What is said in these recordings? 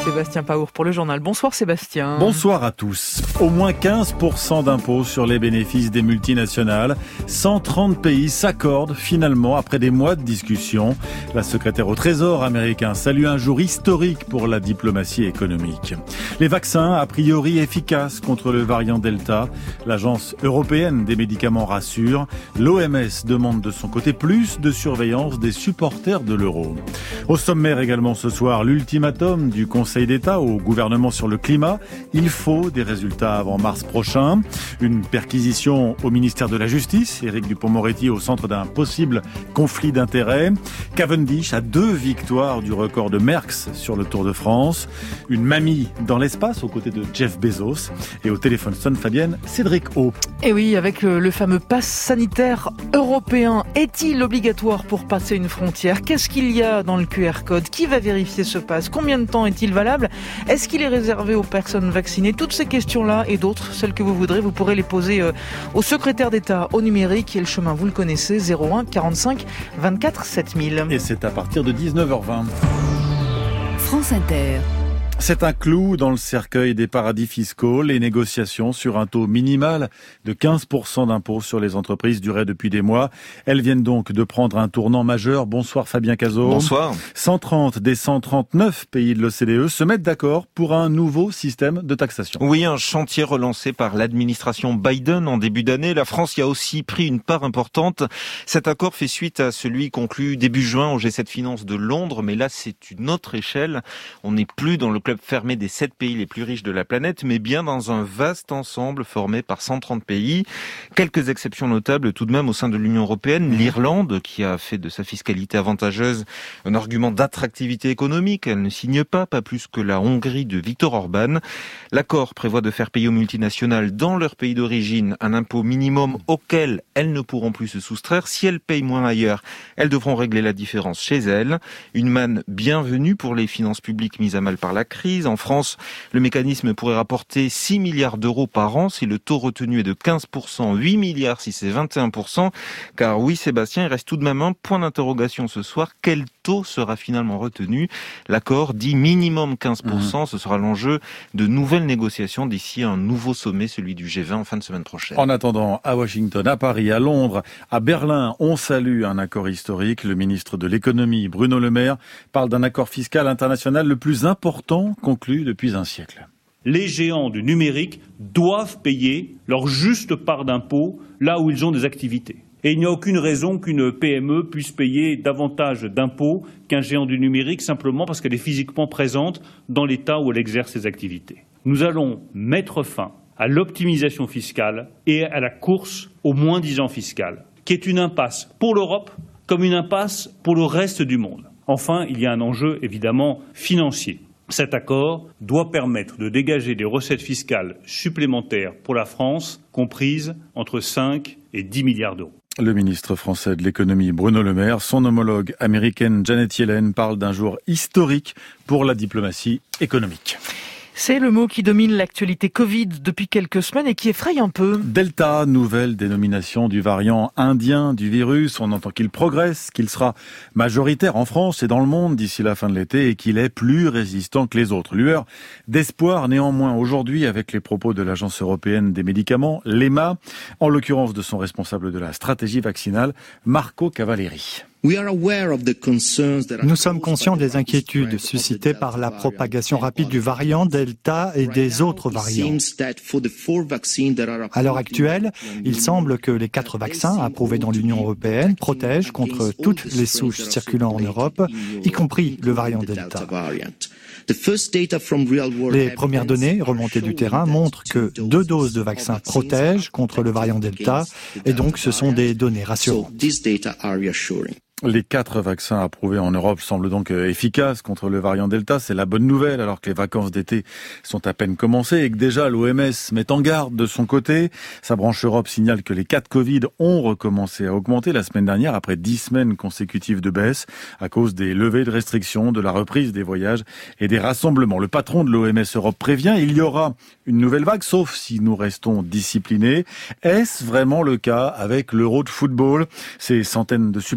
Sébastien Paour pour le journal. Bonsoir Sébastien. Bonsoir à tous. Au moins 15% d'impôts sur les bénéfices des multinationales. 130 pays s'accordent finalement après des mois de discussion. La secrétaire au Trésor américain salue un jour historique pour la diplomatie économique. Les vaccins a priori efficaces contre le variant Delta. L'Agence européenne des médicaments rassure. L'OMS demande de son côté plus de surveillance des supporters de l'euro. Au sommaire également ce soir, l'ultimatum du Conseil d'État au gouvernement sur le climat. Il faut des résultats avant mars prochain. Une perquisition au ministère de la Justice. Éric Dupond-Moretti au centre d'un possible conflit d'intérêts. Cavendish a 2 victoires du record de Merckx sur le Tour de France. Une mamie dans l'espace aux côtés de Jeff Bezos. Et au téléphone sonne Fabienne Cédric O. Et oui, avec le fameux pass sanitaire européen. Est-il obligatoire pour passer une frontière ? Qu'est-ce qu'il y a dans le QR code ? Qui va vérifier ce pass ? Combien de temps est-il valable ? Est-ce qu'il est réservé aux personnes vaccinées ? Toutes ces questions-là et d'autres, celles que vous voudrez, vous pourrez les poser au secrétaire d'État au numérique. Et le chemin, vous le connaissez, 01 45 24 7000. Et c'est à partir de 19h20. France Inter. C'est un clou dans le cercueil des paradis fiscaux. Les négociations sur un taux minimal de 15% d'impôt sur les entreprises duraient depuis des mois. Elles viennent donc de prendre un tournant majeur. Bonsoir Fabien Cazot. Bonsoir. 130 des 139 pays de l'OCDE se mettent d'accord pour un nouveau système de taxation. Oui, un chantier relancé par l'administration Biden en début d'année. La France y a aussi pris une part importante. Cet accord fait suite à celui conclu début juin au G7 Finance de Londres, mais là c'est une autre échelle. On n'est plus dans le club fermé des 7 pays les plus riches de la planète, mais bien dans un vaste ensemble formé par 130 pays. Quelques exceptions notables tout de même au sein de l'Union européenne. L'Irlande, qui a fait de sa fiscalité avantageuse un argument d'attractivité économique, elle ne signe pas plus que la Hongrie de Viktor Orban. L'accord prévoit de faire payer aux multinationales dans leur pays d'origine un impôt minimum auquel elles ne pourront plus se soustraire. Si elles payent moins ailleurs, elles devront régler la différence chez elles. Une manne bienvenue pour les finances publiques mises à mal par la crise. En France, le mécanisme pourrait rapporter 6 milliards d'euros par an si le taux retenu est de 15%, 8 milliards si c'est 21%. Car oui, Sébastien, il reste tout de même un point d'interrogation ce soir. Quel taux sera finalement retenu ? L'accord dit minimum 15%. Ce sera l'enjeu de nouvelles négociations d'ici un nouveau sommet, celui du G20 en fin de semaine prochaine. En attendant, à Washington, à Paris, à Londres, à Berlin, on salue un accord historique. Le ministre de l'économie, Bruno Le Maire, parle d'un accord fiscal international le plus important conclu depuis un siècle. Les géants du numérique doivent payer leur juste part d'impôt là où ils ont des activités. Et il n'y a aucune raison qu'une PME puisse payer davantage d'impôts qu'un géant du numérique simplement parce qu'elle est physiquement présente dans l'État où elle exerce ses activités. Nous allons mettre fin à l'optimisation fiscale et à la course au moins-disant fiscal, qui est une impasse pour l'Europe comme une impasse pour le reste du monde. Enfin, il y a un enjeu évidemment financier. Cet accord doit permettre de dégager des recettes fiscales supplémentaires pour la France, comprises entre 5 et 10 milliards d'euros. Le ministre français de l'économie Bruno Le Maire, son homologue américaine Janet Yellen parle d'un jour historique pour la diplomatie économique. C'est le mot qui domine l'actualité Covid depuis quelques semaines et qui effraie un peu. Delta, nouvelle dénomination du variant indien du virus. On entend qu'il progresse, qu'il sera majoritaire en France et dans le monde d'ici la fin de l'été et qu'il est plus résistant que les autres. Lueur d'espoir néanmoins aujourd'hui avec les propos de l'Agence européenne des médicaments, l'EMA, en l'occurrence de son responsable de la stratégie vaccinale, Marco Cavalleri. Nous sommes conscients des inquiétudes suscitées par la propagation rapide du variant Delta et des autres variants. À l'heure actuelle, il semble que les 4 vaccins approuvés dans l'Union européenne protègent contre toutes les souches circulant en Europe, y compris le variant Delta. Les premières données remontées du terrain montrent que 2 doses de vaccins protègent contre le variant Delta et donc ce sont des données rassurantes. Les 4 vaccins approuvés en Europe semblent donc efficaces contre le variant Delta. C'est la bonne nouvelle alors que les vacances d'été sont à peine commencées et que déjà l'OMS met en garde de son côté. Sa branche Europe signale que les cas de Covid ont recommencé à augmenter la semaine dernière après 10 semaines consécutives de baisse à cause des levées de restrictions, de la reprise des voyages et des rassemblements. Le patron de l'OMS Europe prévient, il y aura une nouvelle vague sauf si nous restons disciplinés. Est-ce vraiment le cas avec l'Euro de football ? Ces centaines de supporters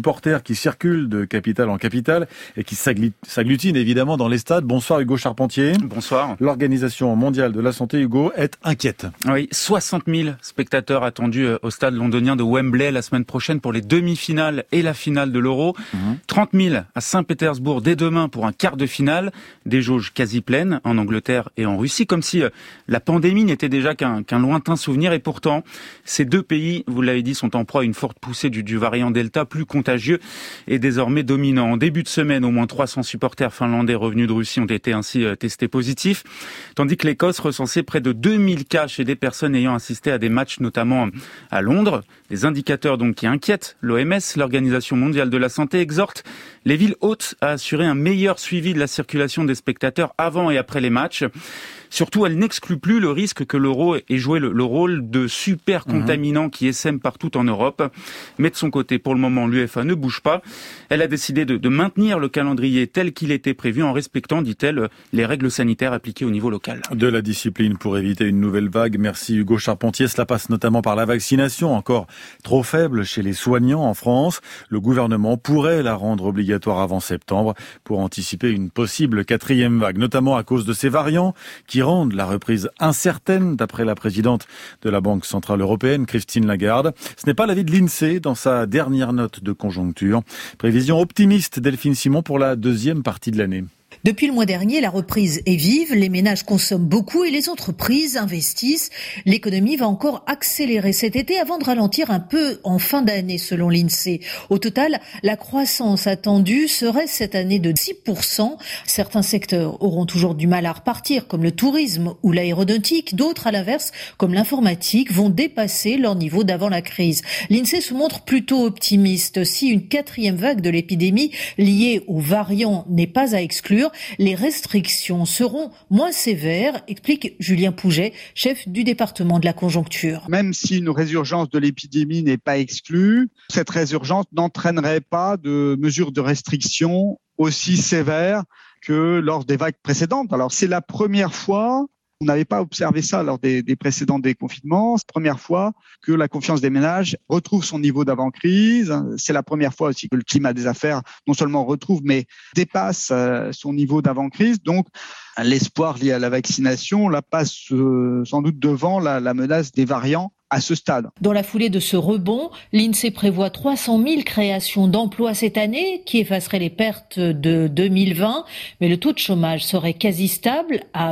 qui circulent de capitale en capitale et qui s'agglutinent évidemment dans les stades. Bonsoir Hugo Charpentier. Bonsoir. L'Organisation mondiale de la santé, Hugo, est inquiète. Oui, 60 000 spectateurs attendus au stade londonien de Wembley la semaine prochaine pour les demi-finales et la finale de l'Euro. 30 000 à Saint-Pétersbourg dès demain pour un quart de finale. Des jauges quasi pleines en Angleterre et en Russie, comme si la pandémie n'était déjà qu'un lointain souvenir. Et pourtant, ces deux pays, vous l'avez dit, sont en proie à une forte poussée du variant Delta, plus contagieux et désormais dominant. En début de semaine, au moins 300 supporters finlandais revenus de Russie ont été ainsi testés positifs, tandis que l'Écosse recensait près de 2000 cas chez des personnes ayant assisté à des matchs, notamment à Londres. Des indicateurs donc qui inquiètent. L'OMS, l'Organisation mondiale de la santé, exhorte les villes hôtes à assurer un meilleur suivi de la circulation des spectateurs avant et après les matchs. Surtout, elle n'exclut plus le risque que l'euro ait joué le rôle de super contaminant qui essaime partout en Europe. Mais de son côté, pour le moment, l'UEFA ne bouge pas. Elle a décidé de maintenir le calendrier tel qu'il était prévu en respectant, dit-elle, les règles sanitaires appliquées au niveau local. De la discipline pour éviter une nouvelle vague. Merci Hugo Charpentier. Cela passe notamment par la vaccination, encore trop faible chez les soignants en France. Le gouvernement pourrait la rendre obligatoire avant septembre pour anticiper une possible 4e vague, notamment à cause de ces variants qui rendent la reprise incertaine, d'après la présidente de la Banque Centrale Européenne, Christine Lagarde. Ce n'est pas l'avis de l'INSEE dans sa dernière note de conjoncture. Prévision optimiste, Delphine Simon, pour la deuxième partie de l'année. Depuis le mois dernier, la reprise est vive, les ménages consomment beaucoup et les entreprises investissent. L'économie va encore accélérer cet été avant de ralentir un peu en fin d'année selon l'INSEE. Au total, la croissance attendue serait cette année de 6%. Certains secteurs auront toujours du mal à repartir comme le tourisme ou l'aéronautique. D'autres, à l'inverse, comme l'informatique, vont dépasser leur niveau d'avant la crise. L'INSEE se montre plutôt optimiste. Si une 4e vague de l'épidémie liée aux variants n'est pas à exclure, les restrictions seront moins sévères, explique Julien Pouget, chef du département de la conjoncture. Même si une résurgence de l'épidémie n'est pas exclue, cette résurgence n'entraînerait pas de mesures de restriction aussi sévères que lors des vagues précédentes. Alors c'est la première fois, on n'avait pas observé ça lors des précédents déconfinements. C'est la première fois que la confiance des ménages retrouve son niveau d'avant-crise. C'est la première fois aussi que le climat des affaires non seulement retrouve, mais dépasse son niveau d'avant-crise. Donc, l'espoir lié à la vaccination la passe sans doute devant la menace des variants à ce stade. Dans la foulée de ce rebond, l'INSEE prévoit 300 000 créations d'emplois cette année qui effaceraient les pertes de 2020, mais le taux de chômage serait quasi stable à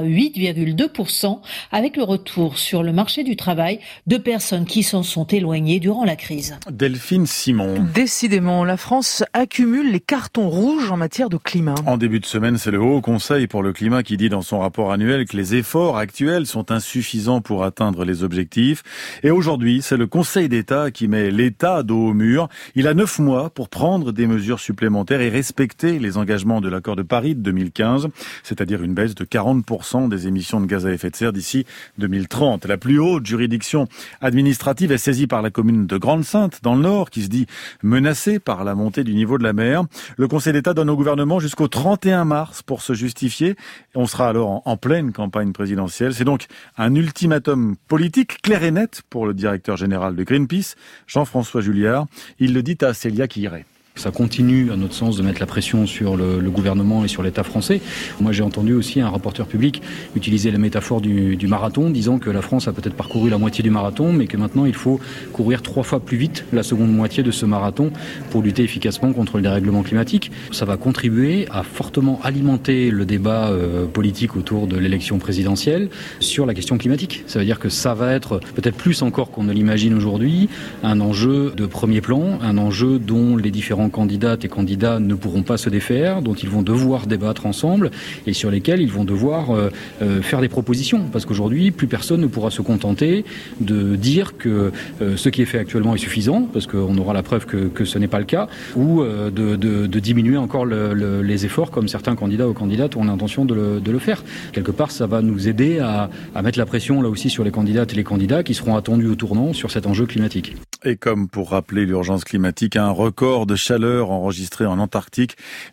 8,2% avec le retour sur le marché du travail de personnes qui s'en sont éloignées durant la crise. Delphine Simon. Décidément, la France accumule les cartons rouges en matière de climat. En début de semaine, c'est le Haut Conseil pour le climat qui dit dans son rapport annuel que les efforts actuels sont insuffisants pour atteindre les objectifs. Et aujourd'hui, c'est le Conseil d'État qui met l'État dos au mur. Il a 9 mois pour prendre des mesures supplémentaires et respecter les engagements de l'accord de Paris de 2015, c'est-à-dire une baisse de 40% des émissions de gaz à effet de serre d'ici 2030. La plus haute juridiction administrative est saisie par la commune de Grande-Synthe, dans le Nord, qui se dit menacée par la montée du niveau de la mer. Le Conseil d'État donne au gouvernement jusqu'au 31 mars pour se justifier. On sera alors en pleine campagne présidentielle. C'est donc un ultimatum politique clair et net pour le directeur général de Greenpeace, Jean-François Julliard. Il le dit à Célia Quiré. Ça continue, à notre sens, de mettre la pression sur le gouvernement et sur l'État français. Moi, j'ai entendu aussi un rapporteur public utiliser la métaphore du marathon, disant que la France a peut-être parcouru la moitié du marathon, mais que maintenant, il faut courir 3 fois plus vite la seconde moitié de ce marathon pour lutter efficacement contre le dérèglement climatique. Ça va contribuer à fortement alimenter le débat politique autour de l'élection présidentielle sur la question climatique. Ça veut dire que ça va être, peut-être plus encore qu'on ne l'imagine aujourd'hui, un enjeu de premier plan, un enjeu dont les différents candidates et candidats ne pourront pas se défaire, dont ils vont devoir débattre ensemble et sur lesquels ils vont devoir faire des propositions. Parce qu'aujourd'hui, plus personne ne pourra se contenter de dire que ce qui est fait actuellement est suffisant, parce qu'on aura la preuve que ce n'est pas le cas, ou de diminuer encore les efforts comme certains candidats ou candidates ont l'intention de le faire. Quelque part, ça va nous aider à mettre la pression là aussi sur les candidates et les candidats qui seront attendus au tournant sur cet enjeu climatique. Et comme pour rappeler l'urgence climatique, un record de chaleur enregistré en Antarctique,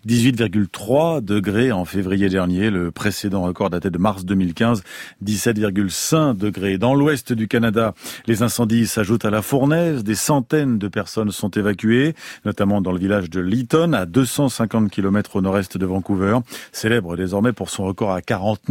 18,3 degrés en février dernier. Le précédent record datait de mars 2015, 17,5 degrés. Dans l'ouest du Canada, les incendies s'ajoutent à la fournaise. Des centaines de personnes sont évacuées, notamment dans le village de Lytton, à 250 km au nord-est de Vancouver, célèbre désormais pour son record à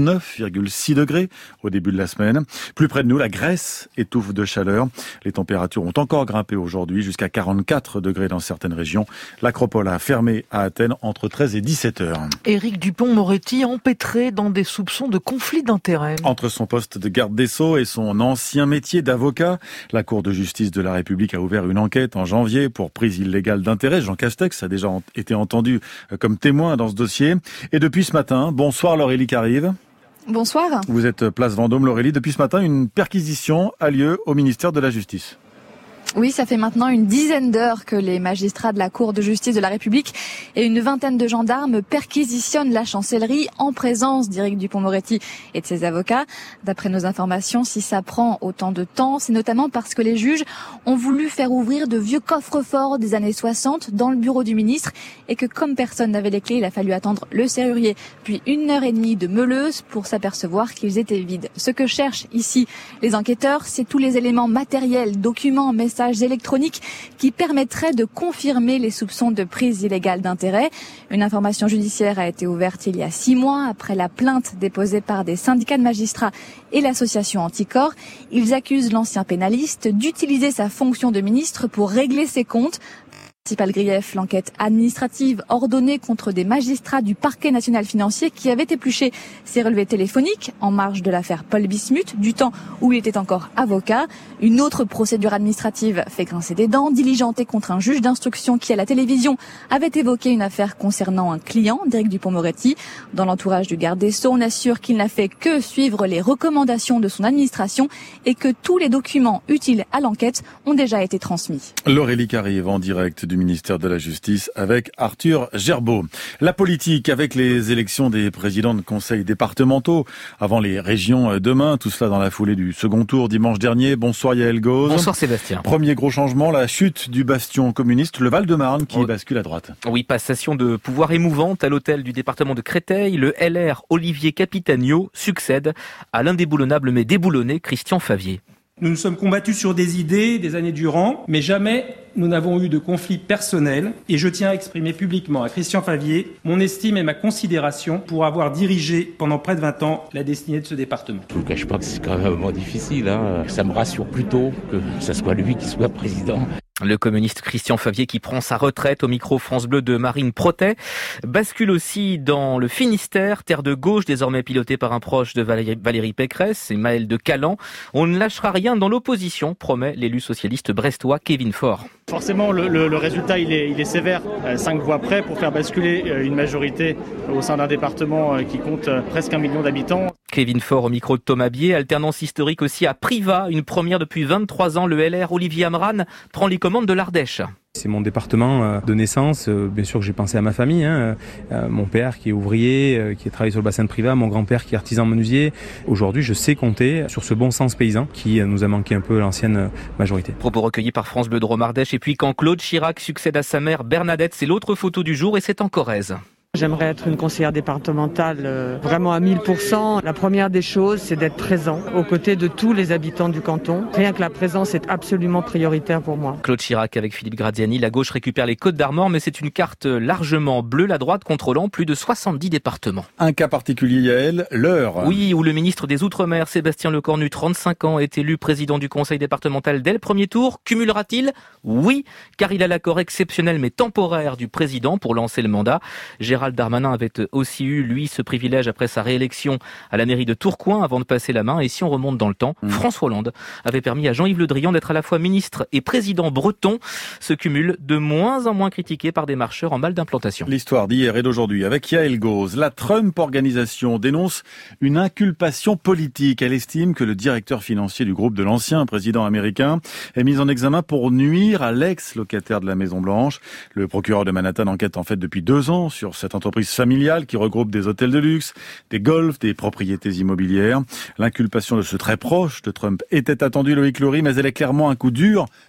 49,6 degrés au début de la semaine. Plus près de nous, la Grèce étouffe de chaleur. Les températures ont encore grimpé aujourd'hui jusqu'à 44 degrés dans certaines régions. L'Acropole a fermé à Athènes entre 13 et 17 heures. Éric Dupond-Moretti empêtré dans des soupçons de conflit d'intérêts. Entre son poste de garde des Sceaux et son ancien métier d'avocat, la Cour de justice de la République a ouvert une enquête en janvier pour prise illégale d'intérêt. Jean Castex a déjà été entendu comme témoin dans ce dossier. Et depuis ce matin, bonsoir Laurélie Carive. Bonsoir. Vous êtes place Vendôme, Laurélie. Depuis ce matin, une perquisition a lieu au ministère de la Justice. Oui, ça fait maintenant une dizaine d'heures que les magistrats de la Cour de justice de la République et une vingtaine de gendarmes perquisitionnent la chancellerie en présence d'Éric Dupond-Moretti et de ses avocats. D'après nos informations, si ça prend autant de temps, c'est notamment parce que les juges ont voulu faire ouvrir de vieux coffres-forts des années 60 dans le bureau du ministre et que comme personne n'avait les clés, il a fallu attendre le serrurier puis 1h30 de meuleuse pour s'apercevoir qu'ils étaient vides. Ce que cherchent ici les enquêteurs, c'est tous les éléments matériels, documents, messages électroniques qui permettraient de confirmer les soupçons de prise illégale d'intérêt. Une information judiciaire a été ouverte il y a 6 mois après la plainte déposée par des syndicats de magistrats et l'association Anticorps. Ils accusent l'ancien pénaliste d'utiliser sa fonction de ministre pour régler ses comptes. Principal grief, l'enquête administrative ordonnée contre des magistrats du parquet national financier qui avaient épluché ses relevés téléphoniques en marge de l'affaire Paul Bismuth, du temps où il était encore avocat. Une autre procédure administrative fait grincer des dents, diligentée contre un juge d'instruction qui, à la télévision, avait évoqué une affaire concernant un client d'Éric Dupond-Moretti. Dans l'entourage du garde des Sceaux, on assure qu'il n'a fait que suivre les recommandations de son administration et que tous les documents utiles à l'enquête ont déjà été transmis. Laurélie Carive en direct du ministère de la Justice avec Arthur Gerbeau. La politique avec les élections des présidents de conseils départementaux avant les régions demain, tout cela dans la foulée du second tour dimanche dernier. Bonsoir Yael Gauze. Bonsoir Sébastien. Premier gros changement, la chute du bastion communiste, le Val-de-Marne qui bascule à droite. Oui, passation de pouvoir émouvante à l'hôtel du département de Créteil. Le LR Olivier Capitagno succède à l'indéboulonnable mais déboulonné Christian Favier. Nous nous sommes combattus sur des idées des années durant, mais jamais nous n'avons eu de conflit personnel et je tiens à exprimer publiquement à Christian Favier mon estime et ma considération pour avoir dirigé pendant près de 20 ans la destinée de ce département. Je ne vous cache pas que c'est quand même un moment difficile, Ça me rassure plutôt que ce soit lui qui soit président. Le communiste Christian Favier qui prend sa retraite au micro France Bleu de Marine Protet bascule aussi dans le Finistère, terre de gauche désormais pilotée par un proche de Valérie Pécresse et Maël de Calan. On ne lâchera rien dans l'opposition, promet l'élu socialiste brestois Kevin Faure. Forcément, le résultat il est sévère. 5 voix près pour faire basculer une majorité au sein d'un département qui compte presque 1 million d'habitants. Kevin Faure au micro de Thomas Bier, alternance historique aussi à Privas, une première depuis 23 ans. Le LR Olivier Amran prend les commandes de l'Ardèche. C'est mon département de naissance, bien sûr que j'ai pensé à ma famille, mon père qui est ouvrier, qui travaille sur le bassin de Privas, mon grand-père qui est artisan menuisier. Aujourd'hui, je sais compter sur ce bon sens paysan qui nous a manqué un peu à l'ancienne majorité. Propos recueillis par France Bleu de Romardèche. Et puis quand Claude Chirac succède à sa mère Bernadette, c'est l'autre photo du jour et c'est en Corrèze. J'aimerais être une conseillère départementale vraiment à 1000%. La première des choses, c'est d'être présent aux côtés de tous les habitants du canton. Rien que la présence est absolument prioritaire pour moi. Claude Chirac avec Philippe Graziani. La gauche récupère les Côtes-d'Armor, mais c'est une carte largement bleue. La droite contrôlant plus de 70 départements. Un cas particulier, Yael, l'Eure. Oui, où le ministre des Outre-mer, Sébastien Lecornu, 35 ans, est élu président du conseil départemental dès le premier tour. Cumulera-t-il ? Oui, car il a l'accord exceptionnel mais temporaire du président pour lancer le mandat. Gérald Darmanin avait aussi eu, lui, ce privilège après sa réélection à la mairie de Tourcoing avant de passer la main. Et si on remonte dans le temps, François Hollande avait permis à Jean-Yves Le Drian d'être à la fois ministre et président breton. Ce cumul de moins en moins critiqué par des marcheurs en mal d'implantation. L'histoire d'hier et d'aujourd'hui avec Yael Gauze. La Trump Organisation dénonce une inculpation politique. Elle estime que le directeur financier du groupe de l'ancien président américain est mis en examen pour nuire à l'ex-locataire de la Maison-Blanche. Le procureur de Manhattan enquête en fait depuis 2 ans sur cette entreprise familiale qui regroupe des hôtels de luxe, des golfs, des propriétés immobilières. L'inculpation de ce très proche de Trump était attendue, Loïc Loury, mais elle est clairement un coup dur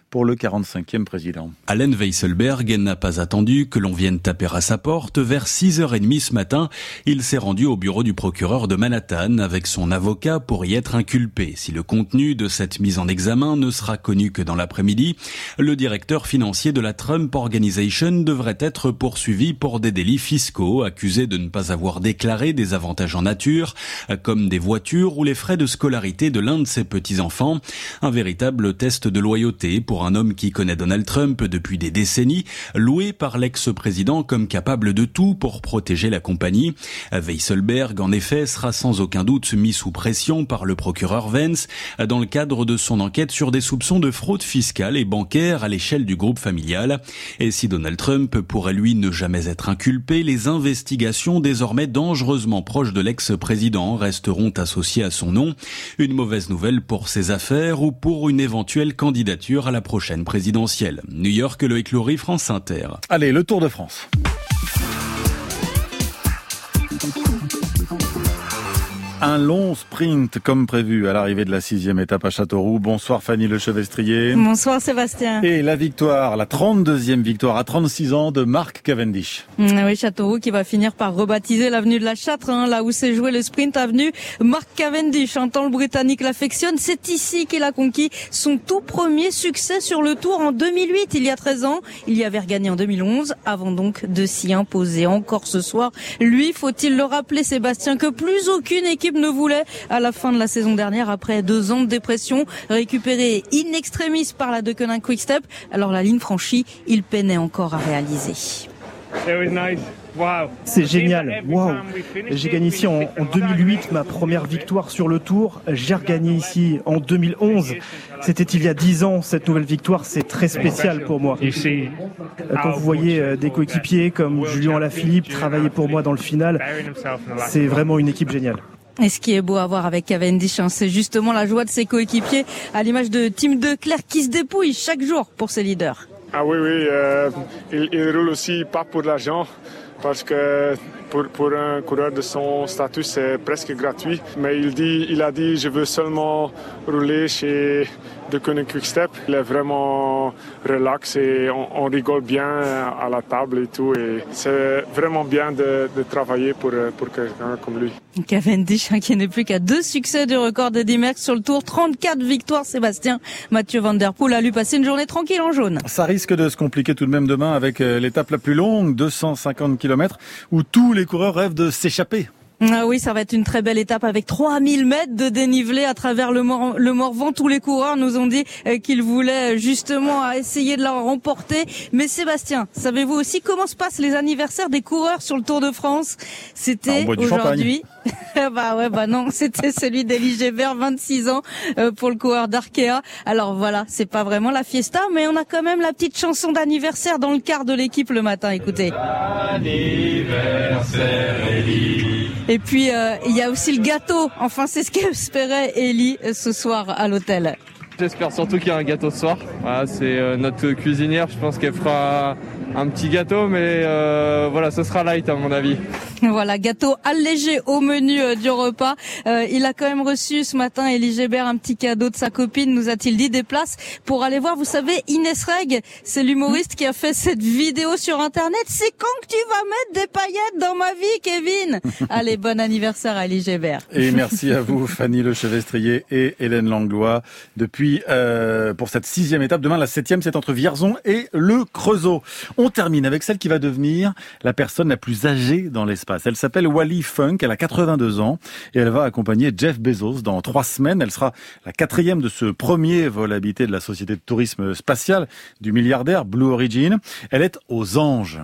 pour le 45e président. Allen Weisselberg n'a pas attendu que l'on vienne taper à sa porte. Vers 6h30 ce matin, il s'est rendu au bureau du procureur de Manhattan avec son avocat pour y être inculpé. Si le contenu de cette mise en examen ne sera connu que dans l'après-midi, le directeur financier de la Trump Organization devrait être poursuivi pour des délits fiscaux, accusé de ne pas avoir déclaré des avantages en nature, comme des voitures ou les frais de scolarité de l'un de ses petits-enfants. Un véritable test de loyauté pour un homme qui connaît Donald Trump depuis des décennies, loué par l'ex-président comme capable de tout pour protéger la compagnie. Weisselberg, en effet, sera sans aucun doute mis sous pression par le procureur Vance dans le cadre de son enquête sur des soupçons de fraude fiscale et bancaire à l'échelle du groupe familial. Et si Donald Trump pourrait lui ne jamais être inculpé, les investigations désormais dangereusement proches de l'ex-président resteront associées à son nom. Une mauvaise nouvelle pour ses affaires ou pour une éventuelle candidature à la prochaine présidentielle. New York, Loïc Loury, France Inter. Allez, le Tour de France. Un long sprint comme prévu à l'arrivée de la 6e étape à Châteauroux. Bonsoir Fanny Lechevestrier. Bonsoir Sébastien. Et la victoire, la 32e victoire à 36 ans de Mark Cavendish. Oui, Châteauroux qui va finir par rebaptiser l'avenue de la Châtre, là où s'est joué le sprint avenue Mark Cavendish. Tant le Britannique l'affectionne, c'est ici qu'il a conquis son tout premier succès sur le Tour en 2008, il y a 13 ans. Il y avait regagné en 2011, avant donc de s'y imposer encore ce soir. Lui, faut-il le rappeler Sébastien, que plus aucune équipe ne voulait à la fin de la saison dernière, après 2 ans de dépression, récupéré in extremis par la Deceuninck Quick-Step. Alors la ligne franchie, il peinait encore à réaliser. C'est génial, waouh. J'ai gagné ici en 2008, ma première victoire sur le Tour. J'ai regagné ici en 2011. C'était il y a 10 ans, cette nouvelle victoire, c'est très spécial pour moi. Quand vous voyez des coéquipiers comme Julien Alaphilippe travailler pour moi dans le final, c'est vraiment une équipe géniale. Et ce qui est beau à voir avec Cavendish, c'est justement la joie de ses coéquipiers, à l'image de Tim Declercq qui se dépouille chaque jour pour ses leaders. Ah oui, il roule aussi pas pour l'argent, parce que pour un coureur de son statut, c'est presque gratuit. Mais il a dit, je veux seulement rouler chez Deceuninck Quick-Step. Il est vraiment relax et on rigole bien à la table et tout. Et c'est vraiment bien de travailler pour quelqu'un comme lui. Cavendish qui n'est plus qu'à 2 succès du record d'Eddy Merckx sur le Tour. 34 victoires, Sébastien. Mathieu Van Der Poel a lui passé une journée tranquille en jaune. Ça risque de se compliquer tout de même demain avec l'étape la plus longue, 250 km, où tous les coureurs rêvent de s'échapper. Ah oui, ça va être une très belle étape avec 3000 mètres de dénivelé à travers le Morvan. Tous les coureurs nous ont dit qu'ils voulaient justement essayer de la remporter. Mais Sébastien, savez-vous aussi comment se passent les anniversaires des coureurs sur le Tour de France? C'était aujourd'hui. Non, c'était celui d'Élie Gébert, 26 ans pour le coureur d'Arkea. Alors voilà, c'est pas vraiment la fiesta, mais on a quand même la petite chanson d'anniversaire dans le quart de l'équipe le matin. Écoutez. Anniversaire Élie. Et puis il y a aussi le gâteau. Enfin, c'est ce qu'espérait Élie ce soir à l'hôtel. J'espère surtout qu'il y a un gâteau ce soir. Voilà, c'est notre cuisinière, je pense qu'elle fera un petit gâteau, mais ce sera light à mon avis. Voilà, gâteau allégé au menu du repas. Il a quand même reçu ce matin, Élie Gébert, un petit cadeau de sa copine, nous a-t-il dit, des places pour aller voir, vous savez, Inès Reg, c'est l'humoriste qui a fait cette vidéo sur Internet. C'est quand que tu vas mettre des paillettes dans ma vie, Kevin? Allez, bon anniversaire à Élie Gébert. Et merci à vous, Fanny Lechevestrier et Hélène Langlois. Depuis, pour cette 6e étape, demain la 7e, c'est entre Vierzon et le Creusot. On termine avec celle qui va devenir la personne la plus âgée dans l'espace. Elle s'appelle Wally Funk, elle a 82 ans et elle va accompagner Jeff Bezos dans 3 semaines. Elle sera la 4e de ce premier vol habité de la société de tourisme spatial du milliardaire Blue Origin. Elle est aux anges.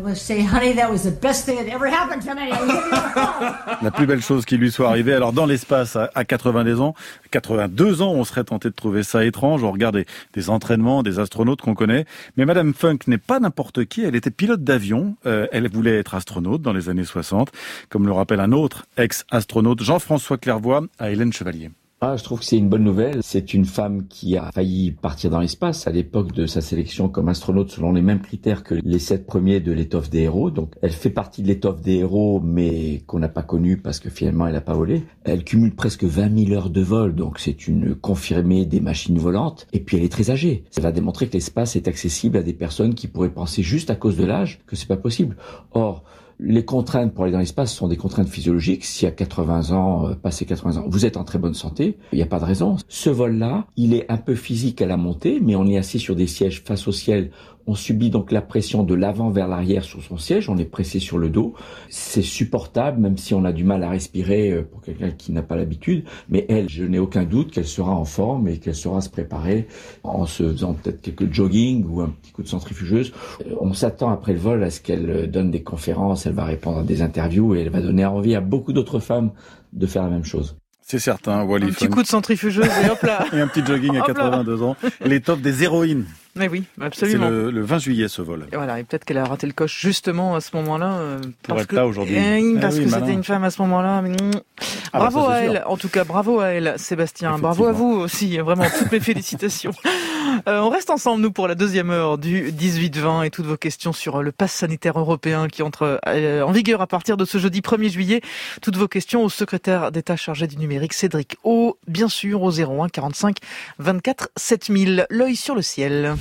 La plus belle chose qui lui soit arrivée. Alors dans l'espace à 82 ans, on serait tenté de trouver ça étrange. On regarde des entraînements des astronautes qu'on connaît. Mais Madame Funk n'est pas n'importe qui. Elle était pilote d'avion. Elle voulait être astronaute dans les années 60, comme le rappelle un autre ex-astronaute, Jean-François Clairvoy, à Hélène Chevalier. Je trouve que c'est une bonne nouvelle. C'est une femme qui a failli partir dans l'espace à l'époque de sa sélection comme astronaute selon les mêmes critères que les 7 premiers de l'étoffe des héros. Donc, elle fait partie de l'étoffe des héros, mais qu'on n'a pas connue parce que finalement, elle n'a pas volé. Elle cumule presque 20 000 heures de vol, donc c'est une confirmée des machines volantes. Et puis, elle est très âgée. Ça va démontrer que l'espace est accessible à des personnes qui pourraient penser juste à cause de l'âge que c'est pas possible. Or, les contraintes pour aller dans l'espace sont des contraintes physiologiques. Si à 80 ans, passé 80 ans, vous êtes en très bonne santé, il n'y a pas de raison. Ce vol-là, il est un peu physique à la montée, mais on est assis sur des sièges face au ciel. On subit donc la pression de l'avant vers l'arrière sur son siège, on est pressé sur le dos. C'est supportable, même si on a du mal à respirer pour quelqu'un qui n'a pas l'habitude. Mais elle, je n'ai aucun doute qu'elle sera en forme et qu'elle saura se préparer en se faisant peut-être quelques jogging ou un petit coup de centrifugeuse. On s'attend après le vol à ce qu'elle donne des conférences, elle va répondre à des interviews et elle va donner envie à beaucoup d'autres femmes de faire la même chose. C'est certain, Wally. Un petit coup de centrifugeuse et hop là. Et un petit jogging à 82 ans. L'étoffe des héroïnes. Mais oui, absolument. C'est le 20 juillet ce vol. Et voilà, et peut-être qu'elle a raté le coche justement à ce moment-là. Pour être là aujourd'hui. Parce que c'était une femme à ce moment-là. Mais non. Bravo à elle, en tout cas, bravo à elle, Sébastien. Bravo à vous aussi, vraiment, toutes mes félicitations. On reste ensemble, nous, pour la deuxième heure du 18-20 et toutes vos questions sur le pass sanitaire européen qui entre en vigueur à partir de ce jeudi 1er juillet. Toutes vos questions au secrétaire d'État chargé du numérique, Cédric O, bien sûr, au 01 45 24 7000. L'œil sur le ciel.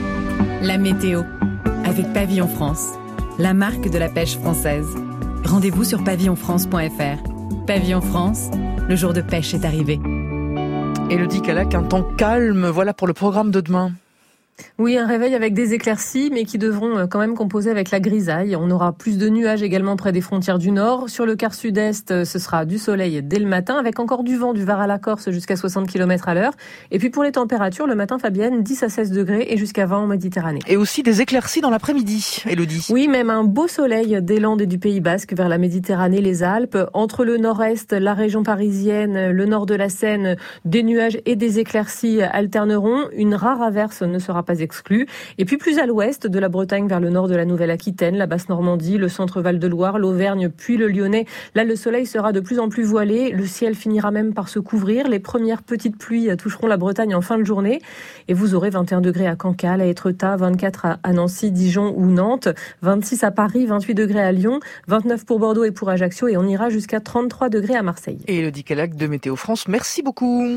La météo, avec Pavillon France, la marque de la pêche française. Rendez-vous sur pavillonfrance.fr. Pavillon France, le jour de pêche est arrivé. Élodie Calac, un temps calme, voilà pour le programme de demain. Oui, un réveil avec des éclaircies, mais qui devront quand même composer avec la grisaille. On aura plus de nuages également près des frontières du nord. Sur le quart sud-est, ce sera du soleil dès le matin, avec encore du vent du Var à la Corse jusqu'à 60 km à l'heure. Et puis pour les températures, le matin, Fabienne, 10 à 16 degrés et jusqu'à 20 en Méditerranée. Et aussi des éclaircies dans l'après-midi, Élodie. Oui, même un beau soleil des Landes et du Pays Basque vers la Méditerranée, les Alpes. Entre le nord-est, la région parisienne, le nord de la Seine, des nuages et des éclaircies alterneront. Une rare averse ne sera pas exclue. Et puis plus à l'ouest, de la Bretagne vers le nord de la Nouvelle-Aquitaine, la Basse-Normandie, le centre Val-de-Loire, l'Auvergne, puis le Lyonnais. Là, le soleil sera de plus en plus voilé. Le ciel finira même par se couvrir. Les premières petites pluies toucheront la Bretagne en fin de journée. Et vous aurez 21 degrés à Cancale, à Étretat, 24 à Nancy, Dijon ou Nantes, 26 à Paris, 28 degrés à Lyon, 29 pour Bordeaux et pour Ajaccio. Et on ira jusqu'à 33 degrés à Marseille. Et Élodie Calac de Météo France, merci beaucoup.